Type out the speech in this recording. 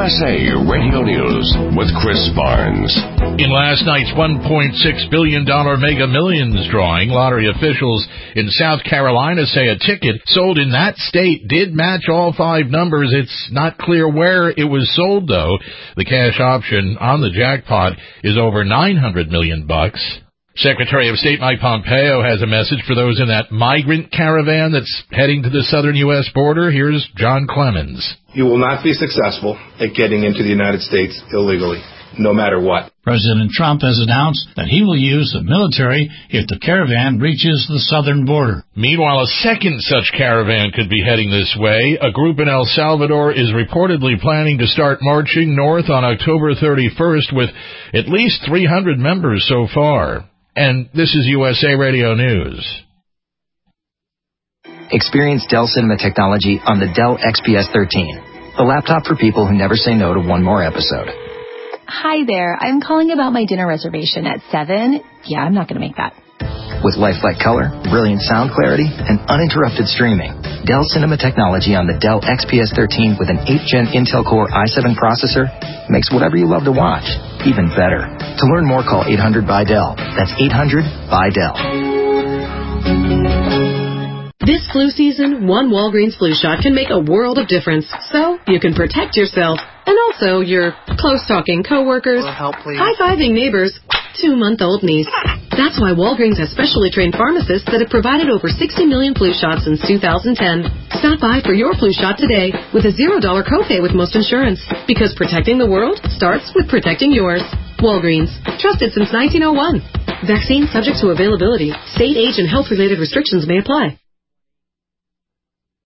USA Radio News with Chris Barnes. In last night's $1.6 billion Mega Millions drawing, lottery officials in South Carolina say a ticket sold in that state did match all 5 numbers. It's not clear where it was sold, though. The cash option on the jackpot is over $900 million. Secretary of State Mike Pompeo has a message for those in that migrant caravan that's heading to the southern U.S. border. Here's John Clemens. You will not be successful at getting into the United States illegally, no matter what. President Trump has announced that he will use the military if the caravan reaches the southern border. Meanwhile, a second such caravan could be heading this way. A group in El Salvador is reportedly planning to start marching north on October 31st with at least 300 members so far. And this is USA Radio News. Experience Dell Cinema technology on the Dell XPS 13, the laptop for people who never say no to one more episode. Hi there. I'm calling about my dinner reservation at 7. Yeah, I'm not going to make that. With lifelike color, brilliant sound clarity, and uninterrupted streaming, Dell Cinema technology on the Dell XPS 13 with an 8th Gen Intel Core i7 processor makes whatever you love to watch even better. To learn more, call 800-BY-DELL. That's 800-BY-DELL. This flu season, one Walgreens flu shot can make a world of difference. So you can protect yourself and also your close-talking coworkers, high-fiving neighbors, 2-month-old niece. That's why Walgreens has specially trained pharmacists that have provided over 60 million flu shots since 2010. Stop by for your flu shot today with a $0 copay with most insurance. Because protecting the world starts with protecting yours. Walgreens. Trusted since 1901. Vaccine subject to availability. State, age, and health-related restrictions may apply.